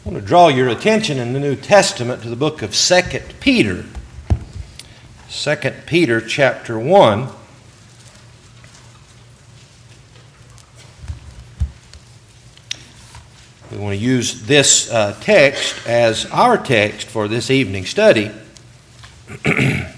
I want to draw your attention in the New Testament to the book of 2 Peter. 2 Peter chapter 1. We want to use this text as our text for this evening study. 2